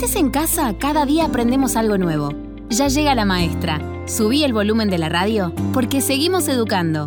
estés en casa, cada día aprendemos algo nuevo. Ya llega la maestra. Subí el volumen de la radio porque seguimos educando.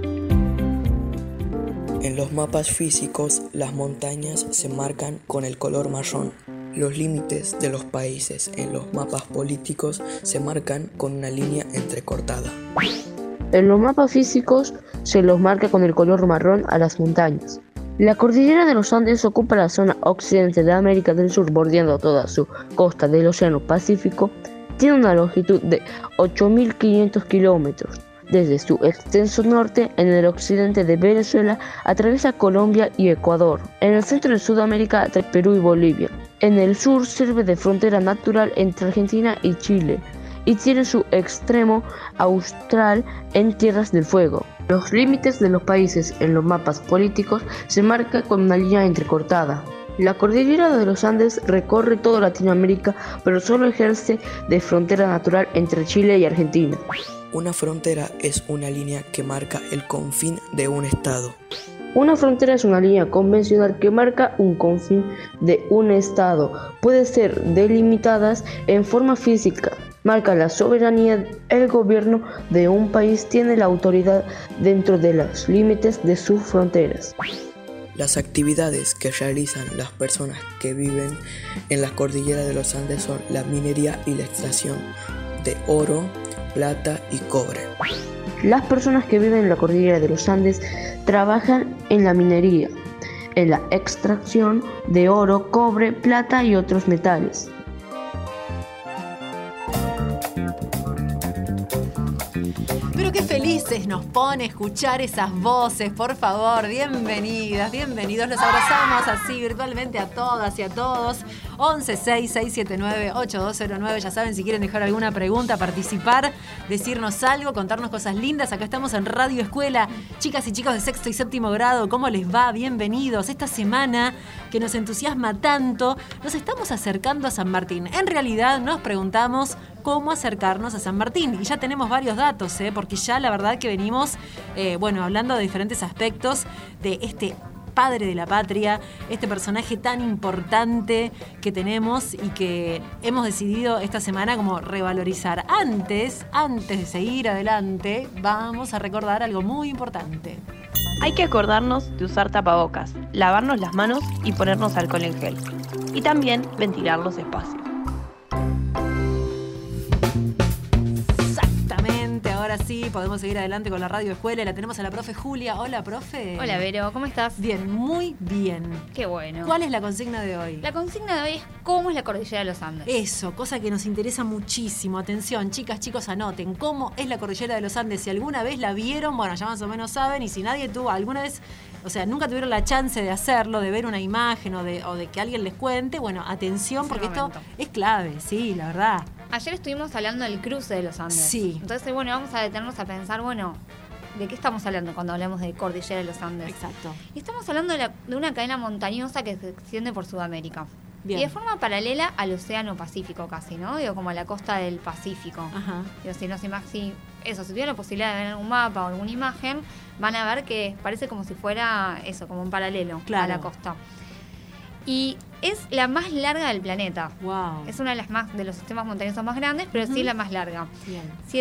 En los mapas físicos, las montañas se marcan con el color marrón. Los límites de los países en los mapas políticos se marcan con una línea entrecortada. En los mapas físicos se los marca con el color marrón a las montañas. La cordillera de los Andes ocupa la zona occidente de América del Sur, bordeando toda su costa del Océano Pacífico. Tiene una longitud de 8.500 kilómetros. Desde su extenso norte, en el occidente de Venezuela, atraviesa Colombia y Ecuador. En el centro de Sudamérica, entre Perú y Bolivia. En el sur sirve de frontera natural entre Argentina y Chile, y tiene su extremo austral en Tierras del Fuego. Los límites de los países en los mapas políticos se marcan con una línea entrecortada. La cordillera de los Andes recorre toda Latinoamérica, pero solo ejerce de frontera natural entre Chile y Argentina. Una frontera es una línea que marca el confín de un estado. Una frontera es una línea convencional que marca un confín de un estado. Puede ser delimitadas en forma física. Marca la soberanía. El gobierno de un país tiene la autoridad dentro de los límites de sus fronteras. Las actividades que realizan las personas que viven en la cordillera de los Andes son la minería y la extracción de oro, plata y cobre. Las personas que viven en la cordillera de los Andes trabajan en la minería, en la extracción de oro, cobre, plata y otros metales. Pero qué felices nos pone escuchar esas voces, por favor, bienvenidas, bienvenidos, los abrazamos así virtualmente a todas y a todos. 1166798209, ya saben, si quieren dejar alguna pregunta, participar, decirnos algo, contarnos cosas lindas. Acá estamos en Radio Escuela, chicas y chicos de sexto y séptimo grado, ¿cómo les va? Bienvenidos. Esta semana que nos entusiasma tanto, nos estamos acercando a San Martín. En realidad nos preguntamos cómo acercarnos a San Martín, y ya tenemos varios datos, porque ya la verdad que venimos hablando de diferentes aspectos de este padre de la patria, este personaje tan importante que tenemos y que hemos decidido esta semana como revalorizar. Antes de seguir adelante, vamos a recordar algo muy importante. Hay que acordarnos de usar tapabocas, lavarnos las manos y ponernos alcohol en gel. Y también ventilar los espacios. Ahora sí, podemos seguir adelante con la Radio Escuela. La tenemos a la profe Julia. Hola, profe. Hola, Vero. ¿Cómo estás? Bien, muy bien. Qué bueno. ¿Cuál es la consigna de hoy? La consigna de hoy es cómo es la cordillera de los Andes. Eso, cosa que nos interesa muchísimo. Atención, chicas, chicos, anoten. ¿Cómo es la cordillera de los Andes? Si alguna vez la vieron, bueno, ya más o menos saben. Y si nadie tuvo alguna vez, o sea, nunca tuvieron la chance de hacerlo, de ver una imagen o de que alguien les cuente, bueno, atención, porque esto es clave, sí, la verdad. Ayer estuvimos hablando del cruce de los Andes. Sí. Entonces, vamos a detenernos a pensar, ¿de qué estamos hablando cuando hablamos de cordillera de los Andes? Exacto. Y estamos hablando de una cadena montañosa que se extiende por Sudamérica. Bien. Y de forma paralela al Océano Pacífico casi, ¿no? Como a la costa del Pacífico. Ajá. Si tuvieran la posibilidad de ver algún mapa o alguna imagen, van a ver que parece como si fuera eso, como un paralelo a la costa. Y es la más larga del planeta. Wow. Es una de los sistemas montañosos más grandes, pero sí la más larga. Bien.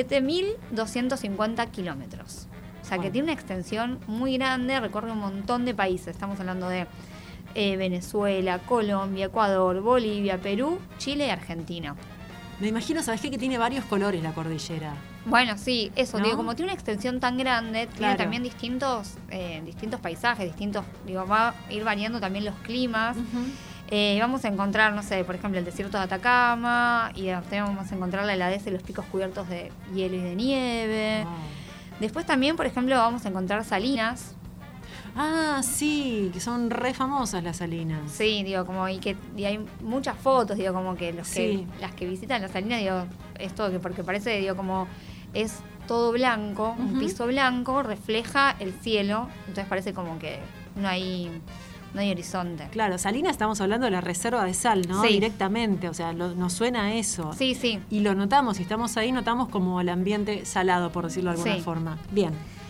7.250 kilómetros. O sea, que tiene una extensión muy grande, recorre un montón de países. Estamos hablando de Venezuela, Colombia, Ecuador, Bolivia, Perú, Chile y Argentina. Me imagino, ¿sabes qué? Que tiene varios colores la cordillera. Bueno, sí, eso, ¿no? como tiene una extensión tan grande, tiene también distintos paisajes, va a ir variando también los climas. Uh-huh. Vamos a encontrar, no sé, por ejemplo, el desierto de Atacama, y también vamos a encontrar la heladez y los picos cubiertos de hielo y de nieve. Wow. Después también, por ejemplo, vamos a encontrar salinas. Ah, sí, que son re famosas las salinas. Sí, y hay muchas fotos, como que las que visitan las salinas, esto que porque parece, como es todo blanco, un piso blanco, refleja el cielo, entonces parece como que no hay horizonte. Claro, Salinas estamos hablando de la reserva de sal, ¿no? Sí. Nos suena a eso. Sí, sí. Y lo notamos, si estamos ahí, notamos como el ambiente salado, por decirlo de alguna forma. Bien.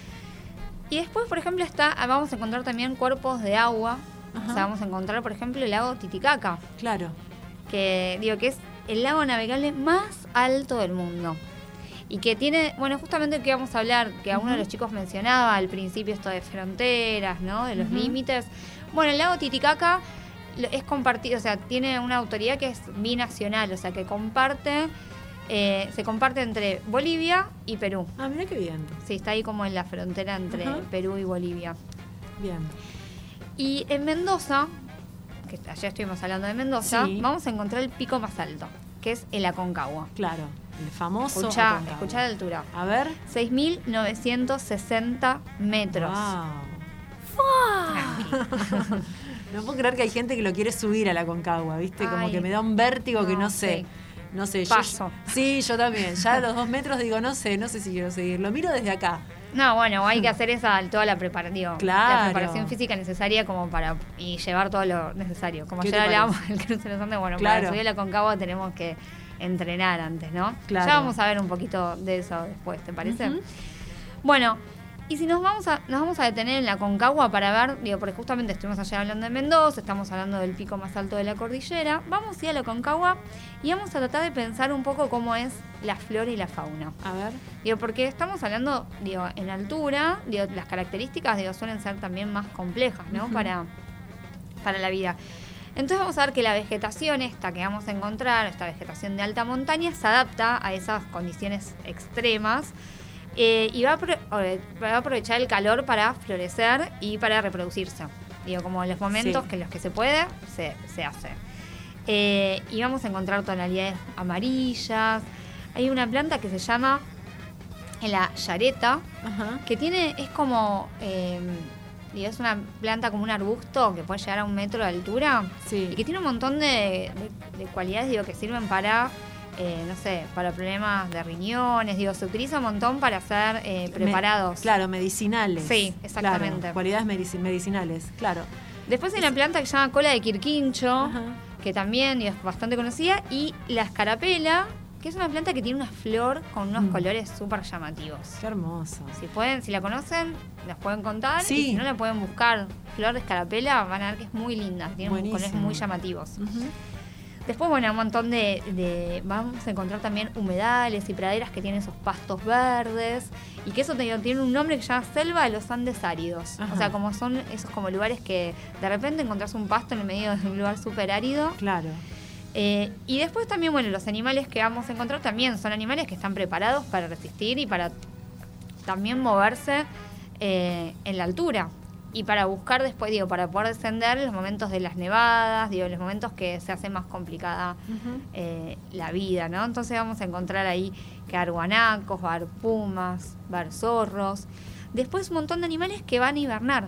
Y después, por ejemplo, vamos a encontrar también cuerpos de agua. Ajá. O sea, vamos a encontrar, por ejemplo, el lago Titicaca. Claro. que es el lago navegable más alto del mundo. Y que tiene, bueno, justamente que vamos a hablar, que a uno de los chicos mencionaba al principio esto de fronteras, ¿no? De los límites. Bueno, el lago Titicaca es compartido, o sea, tiene una autoridad que es binacional, o sea, que se comparte entre Bolivia y Perú. Ah, mira qué bien. Sí, está ahí como en la frontera entre Perú y Bolivia. Bien. Y en Mendoza, que ayer estuvimos hablando de Mendoza, vamos a encontrar el pico más alto, que es el Aconcagua. Claro, el famoso Escuchá Aconcagua. la altura. A ver. 6.960 metros. Wow. No puedo creer que hay gente que lo quiere subir a la Aconcagua, ¿viste? Como que me da un vértigo que no sé. Sí. No sé, Paso. Yo también. Ya a los 2 metros digo, no sé si quiero seguir. Lo miro desde acá. No, bueno, hay que hacer toda la preparación. Claro. La preparación física necesaria como para y llevar todo lo necesario. Como ¿Qué ayer te hablábamos del cruce de los Andes, bueno, Claro. para subir a la Aconcagua tenemos que entrenar antes, ¿no? Claro. Ya vamos a ver un poquito de eso después, ¿te parece? Bueno, y si nos vamos a detener en la Aconcagua para ver, porque justamente estuvimos ayer hablando de Mendoza, estamos hablando del pico más alto de la cordillera, vamos a ir a la Aconcagua y vamos a tratar de pensar un poco cómo es la flora y la fauna. A ver. Porque estamos hablando, en altura, las características, suelen ser también más complejas, ¿no? Para la vida. Entonces vamos a ver que la vegetación esta que vamos a encontrar, esta vegetación de alta montaña, se adapta a esas condiciones extremas y va a aprovechar el calor para florecer y para reproducirse. Como en los momentos en los que se puede, se hace. Y vamos a encontrar tonalidades amarillas. Hay una planta que se llama la yareta, que es como... es una planta como un arbusto que puede llegar a 1 metro de altura y que tiene un montón de cualidades que sirven para, para problemas de riñones, se utiliza un montón para hacer preparados. Claro, medicinales. Sí, exactamente. Claro, cualidades medicinales, claro. Después hay una planta que se llama cola de quirquincho, que también es bastante conocida, y la escarapela, que es una planta que tiene una flor con unos colores súper llamativos. Qué hermoso. Si la conocen, las pueden contar. Sí. Y si no, la pueden buscar. Flor de escarapela, van a ver que es muy linda. Tiene unos colores muy llamativos. Después, un montón vamos a encontrar también humedales y praderas que tienen esos pastos verdes. Y que eso tiene un nombre que se llama selva de los Andes áridos. O sea, como son esos como lugares que de repente encontrás un pasto en el medio de un lugar súper árido. Claro. Y después también, los animales que vamos a encontrar también son animales que están preparados para resistir y para también moverse en la altura. Y para buscar después, para poder descender en los momentos de las nevadas, en los momentos que se hace más complicada la vida, ¿no? Entonces vamos a encontrar ahí que va a haber guanacos, va a haber pumas, va a haber zorros. Después un montón de animales que van a hibernar.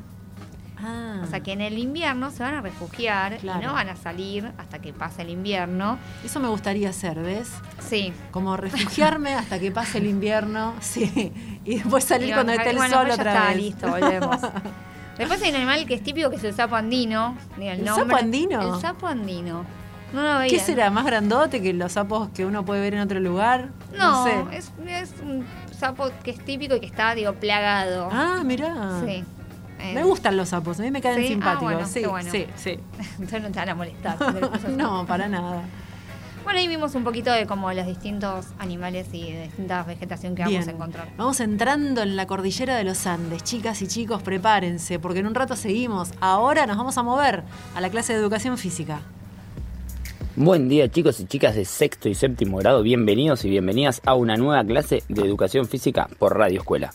O sea, que en el invierno se van a refugiar y no van a salir hasta que pase el invierno. Eso me gustaría hacer, ¿ves? Sí. Como refugiarme hasta que pase el invierno, sí. Y después salir cuando esté el sol otra está, vez. Listo, volvemos. Después hay un animal que es típico, que es el sapo andino. ¿El sapo andino? El sapo andino. No lo veía. ¿Qué será? ¿Más grandote que los sapos que uno puede ver en otro lugar? No sé. Es un sapo que es típico y que está, plagado. Ah, mirá. Sí. Me gustan los sapos, a mí me caen simpáticos. Bueno, sí, qué bueno. sí. Entonces no te van a molestar. No, para nada. Bueno, ahí vimos un poquito de como los distintos animales y de distintas vegetación que vamos a encontrar. Vamos entrando en la cordillera de los Andes. Chicas y chicos, prepárense, porque en un rato seguimos. Ahora nos vamos a mover a la clase de educación física. Buen día, chicos y chicas de sexto y séptimo grado. Bienvenidos y bienvenidas a una nueva clase de educación física por Radio Escuela.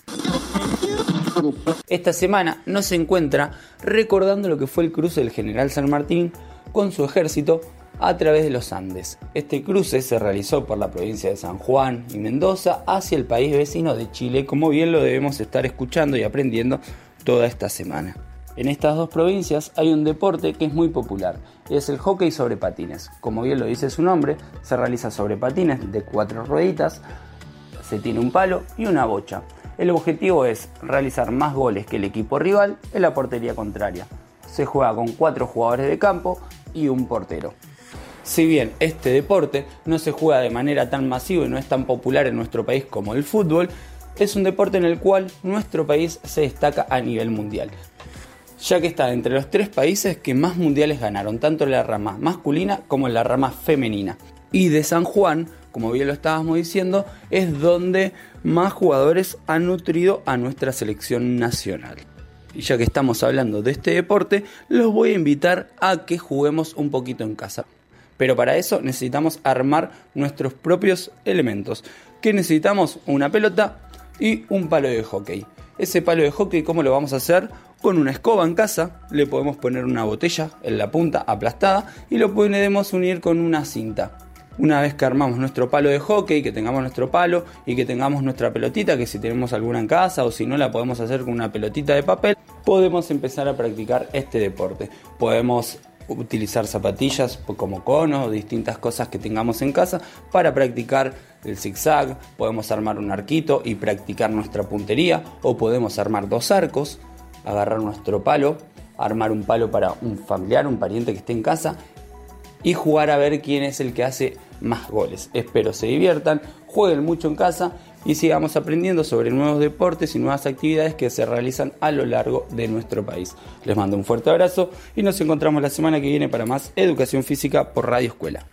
Esta semana nos encuentra recordando lo que fue el cruce del General San Martín con su ejército a través de los Andes. Este cruce se realizó por la provincia de San Juan y Mendoza hacia el país vecino de Chile, como bien lo debemos estar escuchando y aprendiendo toda esta semana. En estas dos provincias hay un deporte que es muy popular, es el hockey sobre patines. Como bien lo dice su nombre, se realiza sobre patines de 4 rueditas, se tiene un palo y una bocha. El objetivo es realizar más goles que el equipo rival en la portería contraria. Se juega con 4 jugadores de campo y un portero. Si bien este deporte no se juega de manera tan masiva y no es tan popular en nuestro país como el fútbol, es un deporte en el cual nuestro país se destaca a nivel mundial. ya que está entre los 3 países que más mundiales ganaron, tanto en la rama masculina como en la rama femenina. Y de San Juan, como bien lo estábamos diciendo, es donde más jugadores han nutrido a nuestra selección nacional. Y ya que estamos hablando de este deporte, los voy a invitar a que juguemos un poquito en casa. Pero para eso necesitamos armar nuestros propios elementos. ¿Qué necesitamos? Una pelota y un palo de hockey. Ese palo de hockey, ¿cómo lo vamos a hacer? Con una escoba en casa, le podemos poner una botella en la punta aplastada y lo podemos unir con una cinta. Una vez que armamos nuestro palo de hockey, que tengamos nuestro palo y que tengamos nuestra pelotita, que si tenemos alguna en casa o si no la podemos hacer con una pelotita de papel, podemos empezar a practicar este deporte. Podemos utilizar zapatillas como conos o distintas cosas que tengamos en casa para practicar el zigzag. Podemos armar un arquito y practicar nuestra puntería, o podemos armar 2 arcos, agarrar nuestro palo, armar un palo para un familiar, un pariente que esté en casa y jugar a ver quién es el que hace más goles. Espero se diviertan, jueguen mucho en casa y sigamos aprendiendo sobre nuevos deportes y nuevas actividades que se realizan a lo largo de nuestro país. Les mando un fuerte abrazo y nos encontramos la semana que viene para más Educación Física por Radio Escuela.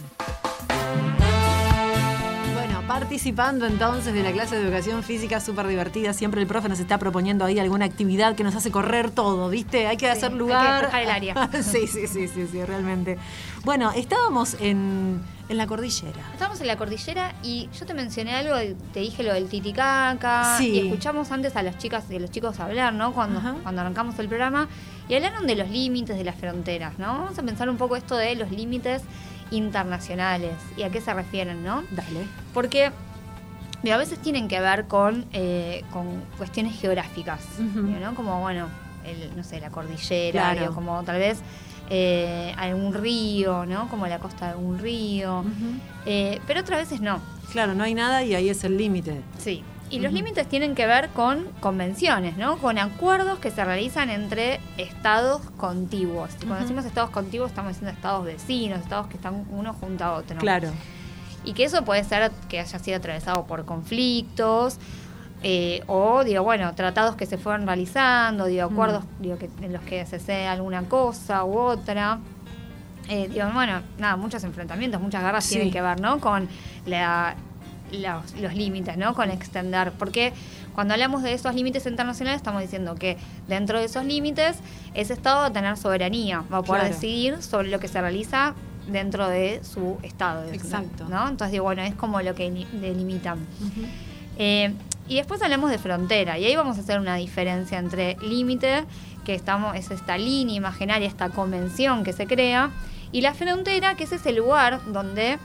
Participando entonces de la clase de educación física, súper divertida. Siempre el profe nos está proponiendo ahí alguna actividad que nos hace correr todo, ¿viste? Hay que hacer lugar. Hay que despejar el área. Sí, realmente. Bueno, estábamos en la cordillera. Estábamos en la cordillera y yo te mencioné algo, te dije lo del Titicaca. Sí. Y escuchamos antes a las chicas y a los chicos hablar, ¿no? Cuando arrancamos el programa. Y hablaron de los límites, de las fronteras, ¿no? Vamos a pensar un poco esto de los límites internacionales y a qué se refieren, ¿no? Dale. Porque a veces tienen que ver con cuestiones geográficas, ¿no? Como, bueno, la cordillera, claro. Como tal vez algún río, ¿no? Como la costa de algún río. Pero otras veces no. Claro, no hay nada y ahí es el límite. Sí. Y los límites tienen que ver con convenciones, ¿no? Con acuerdos que se realizan entre estados contiguos. Y cuando decimos estados contiguos estamos diciendo estados vecinos, estados que están uno junto a otro. Claro. Y que eso puede ser que haya sido atravesado por conflictos o, tratados que se fueron realizando, acuerdos en los que se cede alguna cosa u otra. Muchos enfrentamientos, muchas guerras tienen que ver, ¿no? Con los límites, ¿no? Con extender, porque cuando hablamos de esos límites internacionales estamos diciendo que dentro de esos límites ese estado va a tener soberanía, va a poder decidir sobre lo que se realiza dentro de su estado. Exacto. ¿No? Entonces, es como lo que delimitan. Y después hablamos de frontera, y ahí vamos a hacer una diferencia entre límite, que es esta línea imaginaria, esta convención que se crea, y la frontera, que es ese lugar donde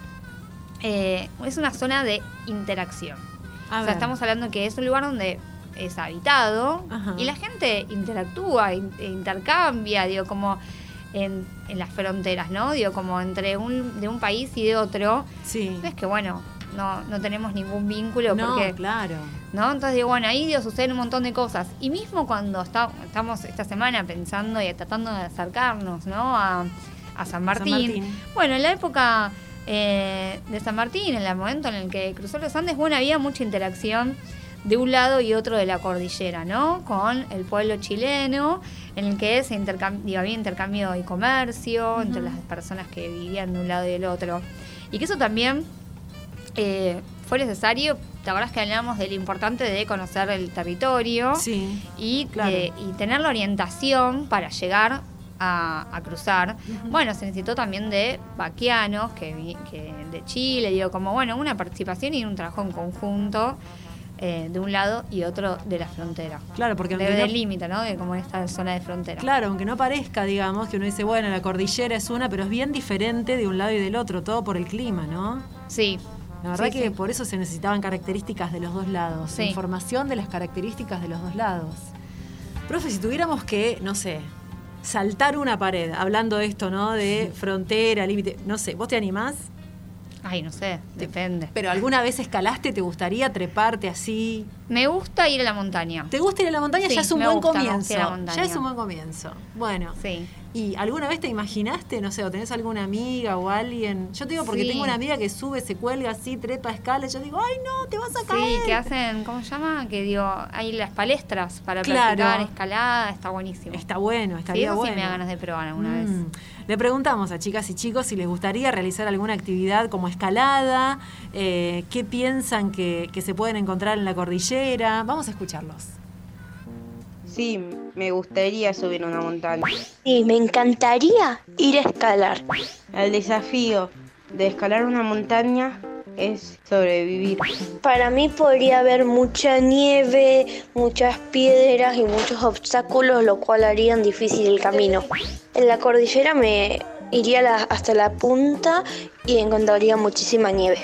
es una zona de interacción. Estamos hablando que es un lugar donde es habitado y la gente interactúa, intercambia, como en las fronteras, ¿no? Como entre de un país y de otro. Sí. No es que, no tenemos ningún vínculo. No, porque, claro. ¿no? Entonces, ahí suceden un montón de cosas. Y mismo cuando estamos esta semana pensando y tratando de acercarnos, ¿no? a San Martín. En la época de San Martín, en el momento en el que cruzó los Andes, había mucha interacción de un lado y otro de la cordillera, ¿no? Con el pueblo chileno, en el que había intercambio y comercio entre las personas que vivían de un lado y del otro. Y que eso también fue necesario. ¿Te acordás que hablábamos de lo importante de conocer el territorio? Sí, y claro. Y tener la orientación para llegar a cruzar. Se necesitó también de vaquianos que de Chile, una participación y un trabajo en conjunto de un lado y otro de la frontera. Claro, porque del límite, ¿no? De como esta zona de frontera. Claro, aunque no parezca, digamos, que uno dice, la cordillera es una, pero es bien diferente de un lado y del otro, todo por el clima, ¿no? Sí. La verdad que por eso se necesitaban características de los dos lados, información de las características de los dos lados. Profe, si tuviéramos que, saltar una pared, hablando de esto, ¿no? De frontera, límite, ¿vos te animás? Ay, no sé, depende. ¿Pero alguna vez escalaste? ¿Te gustaría treparte así? Me gusta ir a la montaña. ¿Te gusta ir a la montaña? Sí, ya es un me buen gusta comienzo. ir a la montaña. Ya es un buen comienzo. Bueno. Sí. ¿Y alguna vez te imaginaste, no sé, o tenés alguna amiga o alguien? Yo te digo porque Sí. tengo una amiga que sube, se cuelga así, trepa, escala, y yo digo, ay no, te vas a Sí, caer. que hacen, ¿cómo se llama? Que digo, hay las palestras para Claro. practicar escalada, está buenísimo. Está bueno, Sí, estaría eso bueno. sí me da ganas de probar alguna vez. Le preguntamos a chicas y chicos si les gustaría realizar alguna actividad como escalada, qué piensan que se pueden encontrar en la cordillera. Vamos a escucharlos. Sí, me gustaría subir una montaña. Sí, me encantaría ir a escalar. El desafío de escalar una montaña es sobrevivir. Para mí podría haber mucha nieve, muchas piedras y muchos obstáculos, lo cual harían difícil el camino. En la cordillera me iría hasta la punta y encontraría muchísima nieve.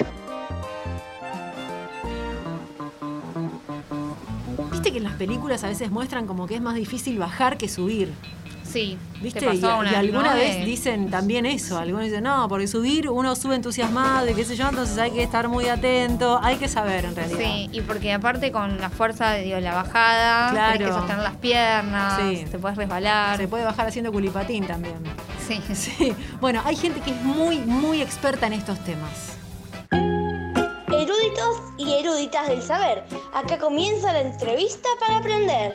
Viste que en las películas a veces muestran como que es más difícil bajar que subir. Sí, ¿Viste? te pasó Y alguna ¿no? vez dicen también eso. Algunos dicen, no, porque subir uno sube entusiasmado y qué sé yo, entonces hay que estar muy atento, hay que saber en realidad. Sí, y porque aparte con la fuerza de la bajada, Claro. tenés que sostener las piernas, Sí. te puedes resbalar. Se puede bajar haciendo culipatín también. Sí. Sí. Bueno, hay gente que es muy, muy experta en estos temas. Eruditos y eruditas del saber. Acá comienza la entrevista para aprender.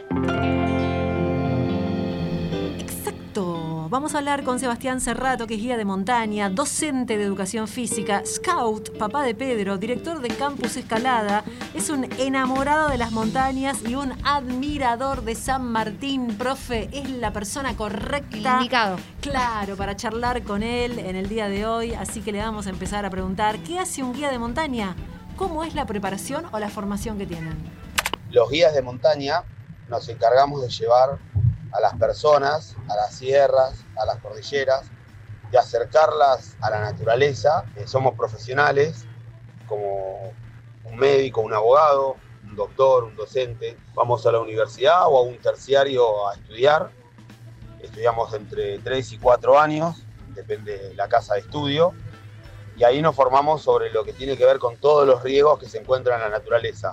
Exacto. Vamos a hablar con Sebastián Cerrato, que es guía de montaña, docente de educación física, scout, papá de Pedro, director de Campus Escalada. Es un enamorado de las montañas y un admirador de San Martín. Profe, es la persona correcta. El indicado. Claro, para charlar con él en el día de hoy. Así que le vamos a empezar a preguntar, ¿qué hace un guía de montaña? ¿Cómo es la preparación o la formación que tienen? Los guías de montaña nos encargamos de llevar a las personas, a las sierras, a las cordilleras, de acercarlas a la naturaleza. Somos profesionales, como un médico, un abogado, un doctor, un docente. Vamos a la universidad o a un terciario a estudiar. Estudiamos entre 3 y 4 años, depende de la casa de estudio. Y ahí nos formamos sobre lo que tiene que ver con todos los riesgos que se encuentran en la naturaleza.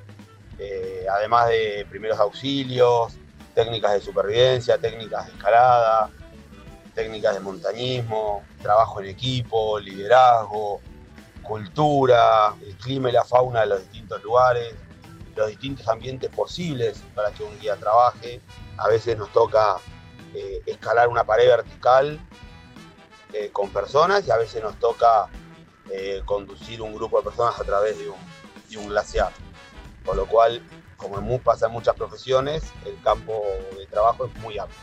Además de primeros auxilios, técnicas de supervivencia, técnicas de escalada, técnicas de montañismo, trabajo en equipo, liderazgo, cultura, el clima y la fauna de los distintos lugares, los distintos ambientes posibles para que un guía trabaje. A veces nos toca escalar una pared vertical con personas y a veces nos toca conducir un grupo de personas a través de un glaciar. Con lo cual, como pasa en muchas profesiones, el campo de trabajo es muy amplio.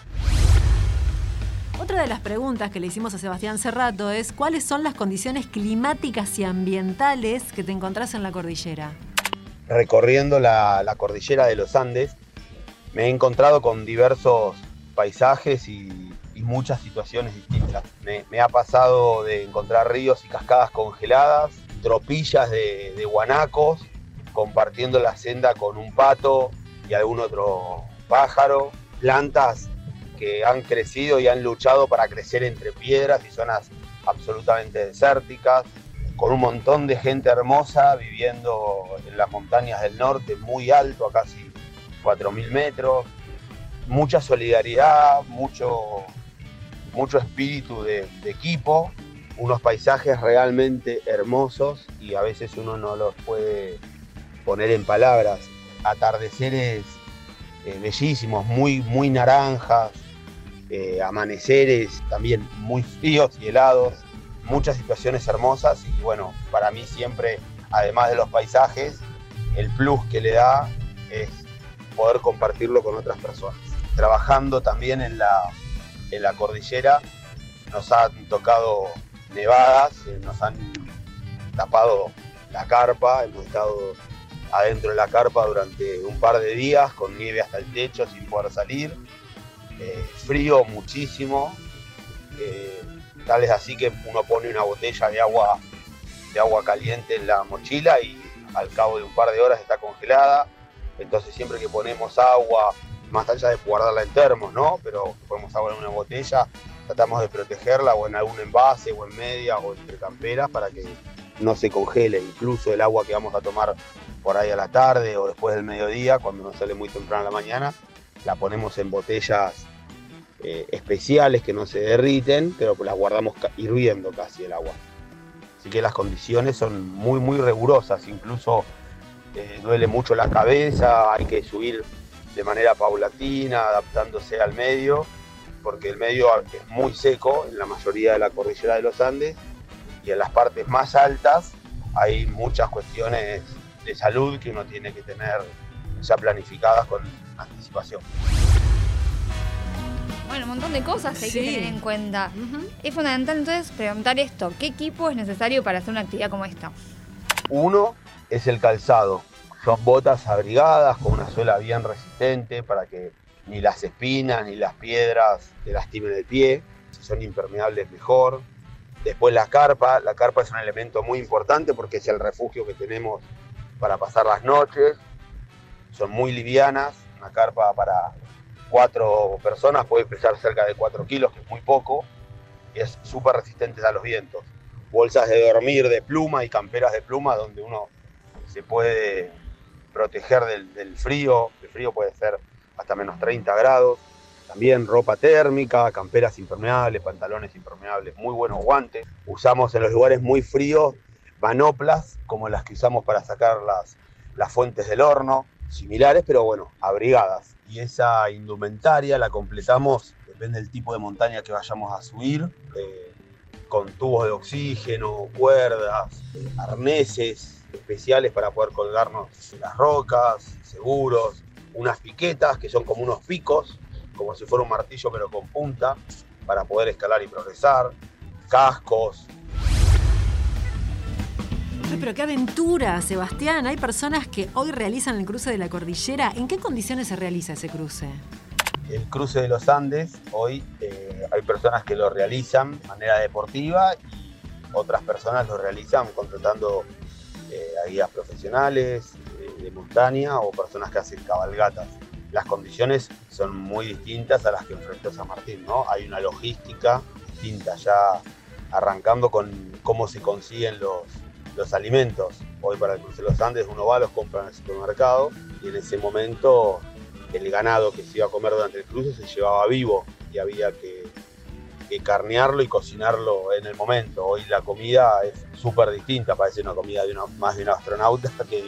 Otra de las preguntas que le hicimos a Sebastián Cerrato es ¿cuáles son las condiciones climáticas y ambientales que te encontrás en la cordillera? Recorriendo la cordillera de los Andes, me he encontrado con diversos paisajes y muchas situaciones distintas. Me ha pasado de encontrar ríos y cascadas congeladas, tropillas de guanacos, compartiendo la senda con un pato y algún otro pájaro, plantas que han crecido y han luchado para crecer entre piedras y zonas absolutamente desérticas, con un montón de gente hermosa viviendo en las montañas del norte, muy alto, a casi 4.000 metros, mucha solidaridad, mucho espíritu de equipo, unos paisajes realmente hermosos y a veces uno no los puede poner en palabras, atardeceres bellísimos, muy naranjas, amaneceres también muy fríos y helados, muchas situaciones hermosas y bueno, para mí siempre, además de los paisajes, el plus que le da es poder compartirlo con otras personas. Trabajando también en la cordillera nos han tocado nevadas, nos han tapado la carpa, hemos estado adentro de la carpa durante un par de días con nieve hasta el techo sin poder salir, frío muchísimo, tal es así que uno pone una botella de agua caliente en la mochila y al cabo de un par de horas está congelada, entonces siempre que ponemos agua, más allá de guardarla en termos, ¿no? Pero ponemos agua en una botella, tratamos de protegerla o en algún envase o en media o entre camperas para que no se congele. Incluso el agua que vamos a tomar por ahí a la tarde o después del mediodía, cuando nos sale muy temprano a la mañana, la ponemos en botellas especiales que no se derriten, pero las guardamos hirviendo casi el agua. Así que las condiciones son muy, muy rigurosas. Incluso duele mucho la cabeza, hay que subir de manera paulatina, adaptándose al medio, porque el medio es muy seco en la mayoría de la cordillera de los Andes, y en las partes más altas hay muchas cuestiones de salud que uno tiene que tener ya planificadas con anticipación. Bueno, un montón de cosas que hay que tener en cuenta. Es fundamental entonces preguntar esto: ¿qué equipo es necesario para hacer una actividad como esta? Uno es el calzado. Son botas abrigadas con una suela bien resistente para que ni las espinas ni las piedras te lastimen el pie. Si son impermeables, mejor. Después la carpa. La carpa es un elemento muy importante porque es el refugio que tenemos para pasar las noches. Son muy livianas. Una carpa para 4 personas puede pesar cerca de 4 kilos, que es muy poco. Y es súper resistente a los vientos. Bolsas de dormir de pluma y camperas de pluma donde uno se puede proteger del frío. El frío puede ser hasta menos 30 grados. También ropa térmica, camperas impermeables, pantalones impermeables, muy buenos guantes. Usamos en los lugares muy fríos manoplas, como las que usamos para sacar las fuentes del horno, similares, pero bueno, abrigadas. Y esa indumentaria la completamos, depende del tipo de montaña que vayamos a subir, con tubos de oxígeno, cuerdas, arneses especiales para poder colgarnos de las rocas, seguros, unas piquetas que son como unos picos, como si fuera un martillo pero con punta, para poder escalar y progresar, cascos. Ay, pero qué aventura, Sebastián. Hay personas que hoy realizan el cruce de la cordillera. ¿En qué condiciones se realiza ese cruce? El cruce de los Andes, hoy hay personas que lo realizan de manera deportiva y otras personas lo realizan contratando a guías profesionales de montaña o personas que hacen cabalgatas. Las condiciones son muy distintas a las que enfrentó San Martín, ¿no? Hay una logística distinta, ya arrancando con cómo se consiguen los alimentos. Hoy para el cruce de los Andes uno va, los compra en el supermercado y en ese momento el ganado que se iba a comer durante el cruce se llevaba vivo y había que carnearlo y cocinarlo en el momento. Hoy la comida es súper distinta, parece una comida más de un astronauta que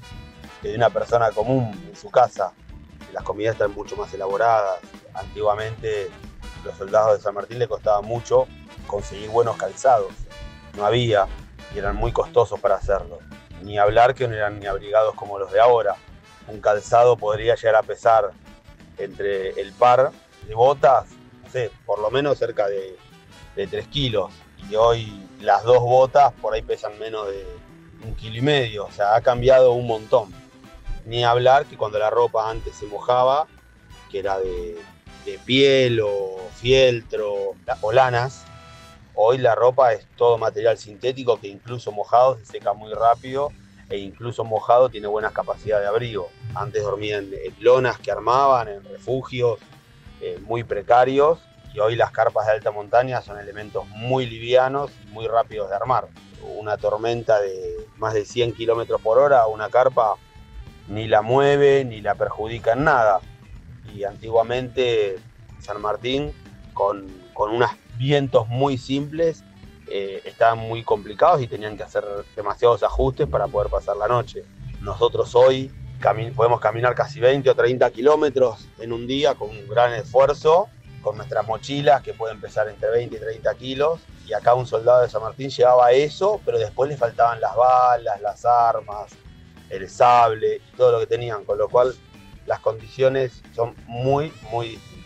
de una persona común en su casa. Las comidas están mucho más elaboradas. Antiguamente los soldados de San Martín les costaba mucho conseguir buenos calzados. No había y eran muy costosos para hacerlo. Ni hablar que no eran ni abrigados como los de ahora. Un calzado podría llegar a pesar entre el par de botas, no sé, por lo menos cerca de 3 kilos. Y hoy las 2 botas por ahí pesan menos de 1,5 kilos. O sea, ha cambiado un montón. Ni hablar que cuando la ropa antes se mojaba, que era de piel o fieltro o lanas, hoy la ropa es todo material sintético que incluso mojado se seca muy rápido e incluso mojado tiene buenas capacidades de abrigo. Antes dormían en lonas que armaban, en refugios muy precarios, y hoy las carpas de alta montaña son elementos muy livianos y muy rápidos de armar. Una tormenta de más de 100 kilómetros por hora, una carpa ni la mueve ni la perjudica en nada. Y antiguamente San Martín, con unos vientos muy simples, estaban muy complicados y tenían que hacer demasiados ajustes para poder pasar la noche. Nosotros hoy podemos caminar casi 20 o 30 kilómetros en un día con un gran esfuerzo, con nuestras mochilas que pueden pesar entre 20 y 30 kilos. Y acá un soldado de San Martín llevaba eso, pero después le faltaban las balas, las armas, el sable y todo lo que tenían, con lo cual las condiciones son muy, muy distintas.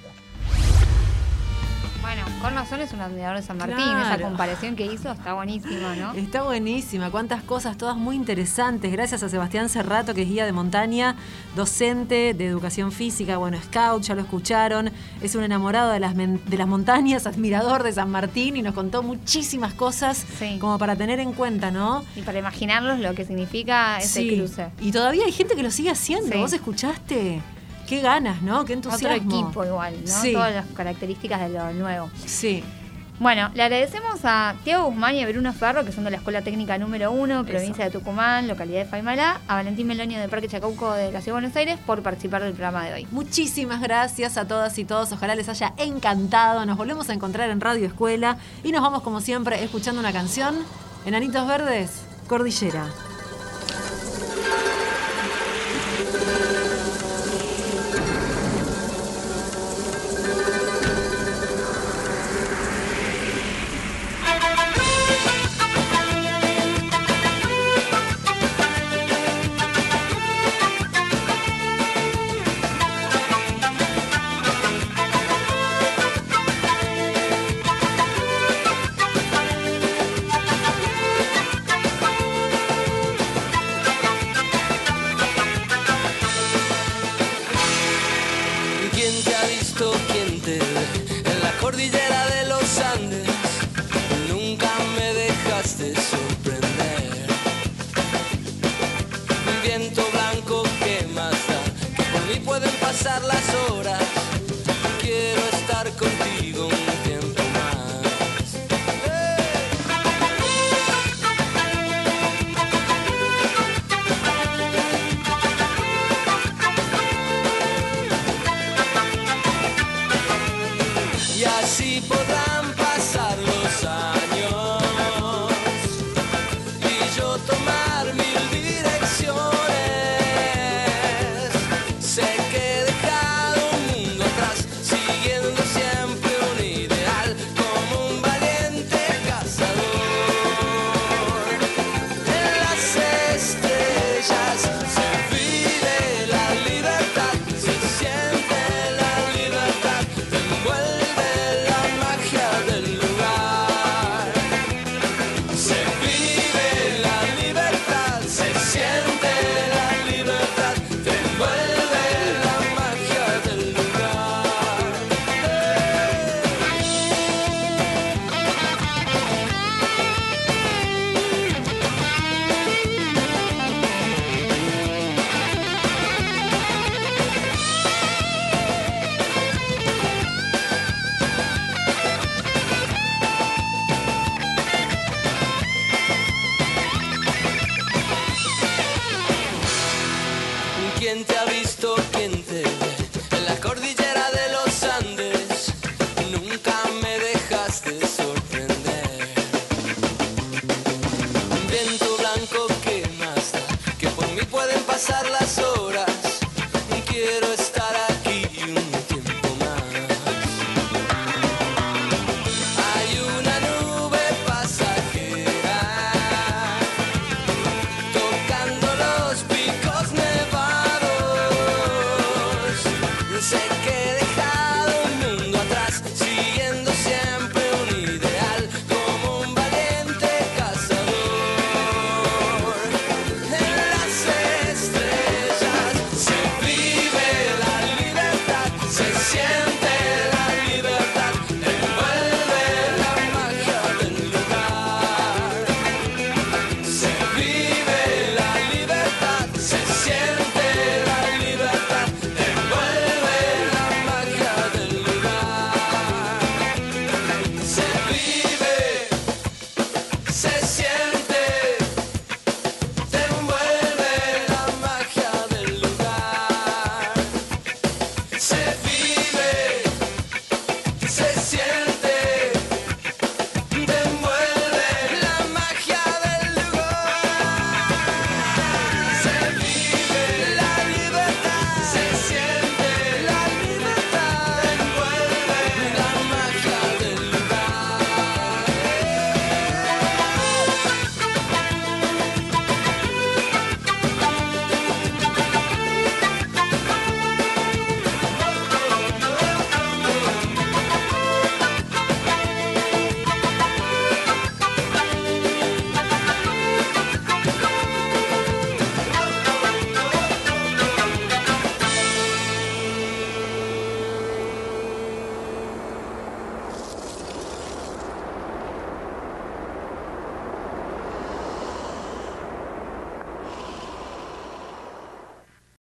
Bueno, con razón es un admirador de San Martín. Claro. Esa comparación que hizo está buenísima, ¿no? Está buenísima, cuántas cosas, todas muy interesantes. Gracias a Sebastián Cerrato, que es guía de montaña, docente de educación física, bueno, scout, ya lo escucharon. Es un enamorado de las montañas, admirador de San Martín, y nos contó muchísimas cosas como para tener en cuenta, ¿no? Y para imaginarnos lo que significa ese cruce. Y todavía hay gente que lo sigue haciendo. ¿Vos escuchaste? Qué ganas, ¿no? Qué entusiasmo. Otro equipo igual, ¿no? Sí. Todas las características de lo nuevo. Sí. Bueno, le agradecemos a Tiago Guzmán y a Bruno Ferro, que son de la Escuela Técnica número 1, provincia de Tucumán, localidad de Faimalá, a Valentín Melonio de Parque Chacabuco de la Ciudad de Buenos Aires por participar del programa de hoy. Muchísimas gracias a todas y todos, ojalá les haya encantado. Nos volvemos a encontrar en Radio Escuela y nos vamos como siempre escuchando una canción. Enanitos Verdes, Cordillera. Pasar las horas, quiero estar contigo un tiempo más. Y así podamos